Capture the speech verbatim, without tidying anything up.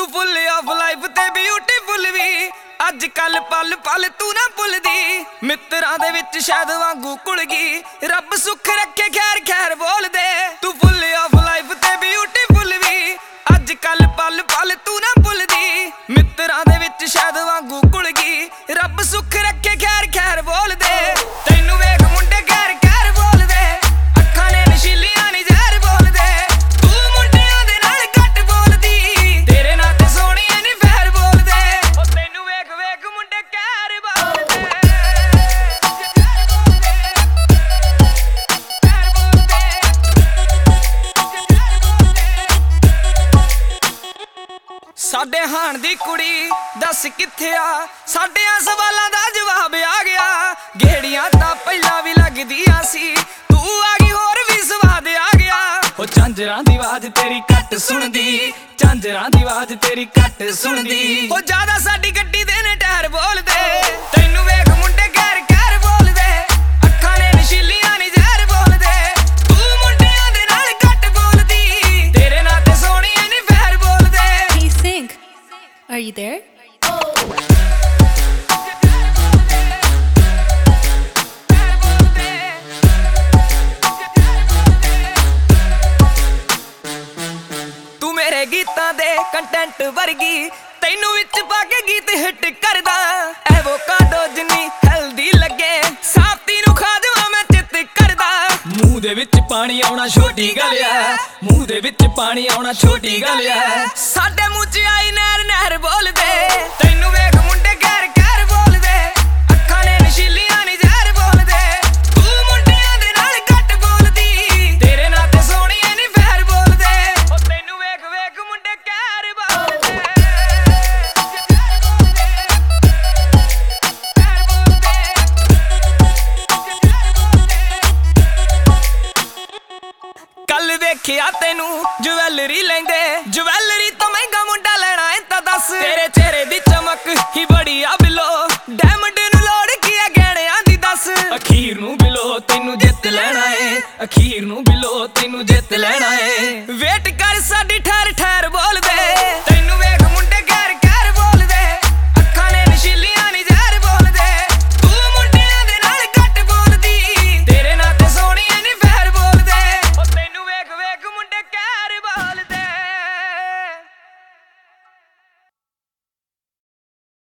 Full of life ते beautiful भी अज कल पल पल तू ना भुलदी मित्रां दे विच शायद वांगू घुल गई रब सुख रखे खैर खैर बोल दे तू फुल ऑफ लाइफ ते ब्यूटीफुल भी अज कल पल पल तू ना भुलदी मित्रां दे विच शायद वांगू घुल गई रब सुख रखे खैर खैर बोल दे तैनू वेख मुंडे खैर खैर बोल दे अखां ने नशीलियां नी जहर बोल दे तू मुंडियां दे नाल घट बोलदी तेरे नाल ते सोहणियां नी फैर बोल दे ओ तैनू वेख वेख मुंडे खैर बोल दे साडे हाण दी कुड़ी दस कित्थे आ साडियां सवालां दा जवाब आ गया गेड़ियां तां पहिलां भी लगदियां सी तू आ गई होर भी स्वाद आ गया ओ झांजरां दी आवाज तेरी घट सुणदी झांजरां दी आवाज तेरी घट सुणदी ओ ज्यादा साडी गड्डी दे ने टायर बोल दे तैनू वेख मुंडे खैर खैर बोल दे अखां ने नशीलियां नी जहर बोल दे तू मुंडियां दे नाल घट बोलदी तेरे नाल ते सोहणियां नी फैर बोल दे Hey, Sync, are you there? तू मेरे गीतां दे कंटेंट वर्गी तैनू विच पा के गीत हिट करदा एवोकाडो जिन्नी हेल्दी लगे साफ्ती नू खा जावां मैं चित करदा मूंह दे विच पानी आउणा छोटी गल ऐ मूंह दे विच पानी आउणा छोटी गल ऐ साडे मूंह च आई नहर नहर बोल दे तैनू वेख मुंडे खैर खैर बोल दे अखां ने नशीलियां नी जहर बोल दे तू मुंडियां दे नाल घट बोलदी तेरे नाल ते सोहणियां नी फैर बोल दे ओ तैनू वेख वेख मुंडे खैर बोल दे कल वेखिया तेनू ज्वैलरी लेंदे ज्वैलरी तो महंगा मुंडा लेना है ता दस तेरे चेहरे दी चमक ही बड़ी आ बिलो डायमंड नू लोड़ की है गहणियां दी दस अखीर नू बिलो तेनू जित लेना है अखीर नू बिलो तेनू जित लेना